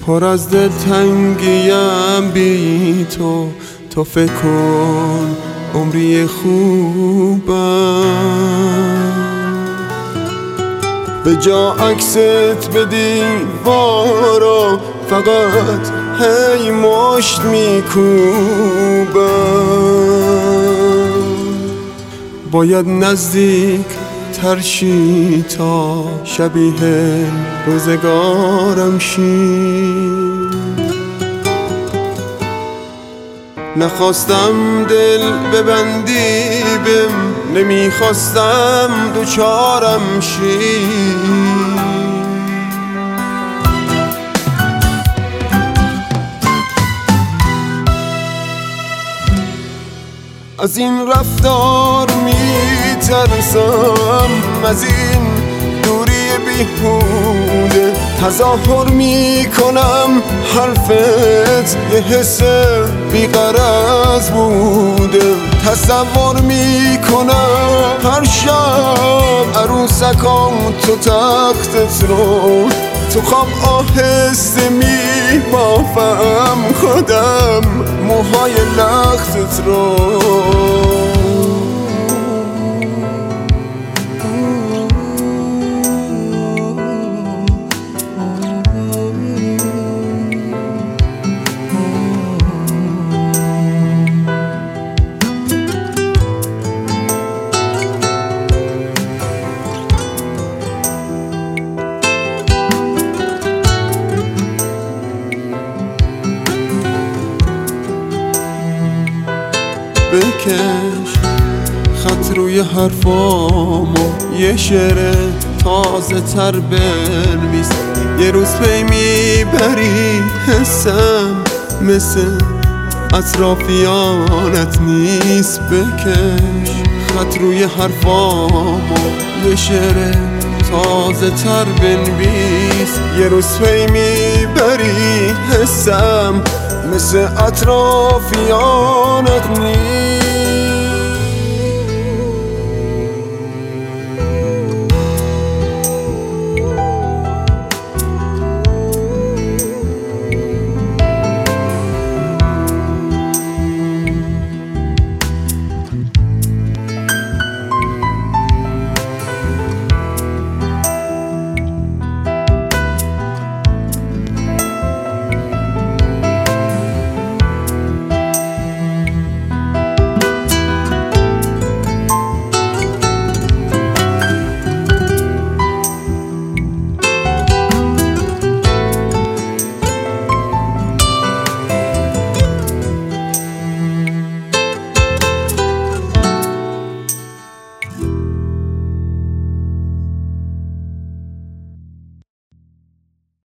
پر از دلتنگیم بی تو فکر کن عمری خوبم به جا عکست به دیوارا فقط هی مشت میکوبم باید نزدیک ترشی تا شبیه روزگارم شی نخواستم دل ببندی بم نمیخواستم دوچارم شی از این رفتار میترسم از این دوری بیهوده تظاهر میکنم حرفت یه حس بیغرض بوده تصور میکنم هر شب عروسکام تو تختت رو تو خواب آهسته میبافم خودم موهای لختت رو بکش خط روی حرفامو یه شعر تازه تر بنویس یه روز پی میبری حسم مثل اطرافیانت نیست بکش خط روی حرفامو یه شعر تازه تر بنویس یه روز پی میبری حسم مثل اطرافیانت نیست